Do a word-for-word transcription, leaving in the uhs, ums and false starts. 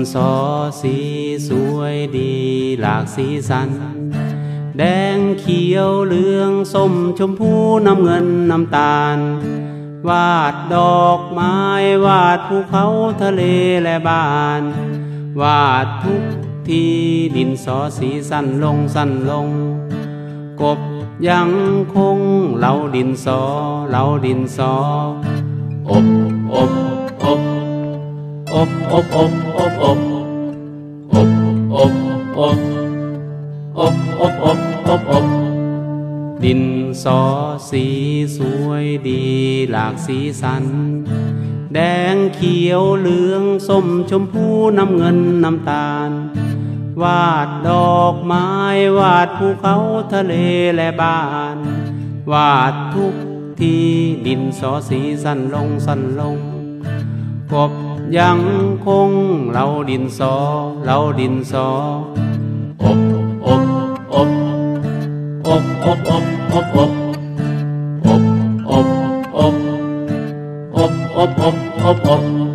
สอสีสวยดีหลากสีสันแดงเขียวเหลืองส้มชมพูน้ำเงินน้ำตาลวาดดอกไม้วาดภูเขาทะเลและบ้านวาดทุกที่ดินสอสีสั้นลงสั้นลงกบยังคงเหลาดินสอเหลาดินสออบอบอบอบอบอบอบอบอบอบอบอบอบอบอบอบอบดินสอสีสวยดีหลากสีสันแดงเขียวเหลืองส้มชมพูน้ำเงินน้ำตาลวาดดอกไม้วาดภูเขาทะเลและบ้านวาดทุกที่ดินสอสีสั้นลงสั้นลงกบยังคงเหลาดินสอเหลาดินสออบอบอบอบอบอบอบอบอบอบอบอบอบอบอบอบ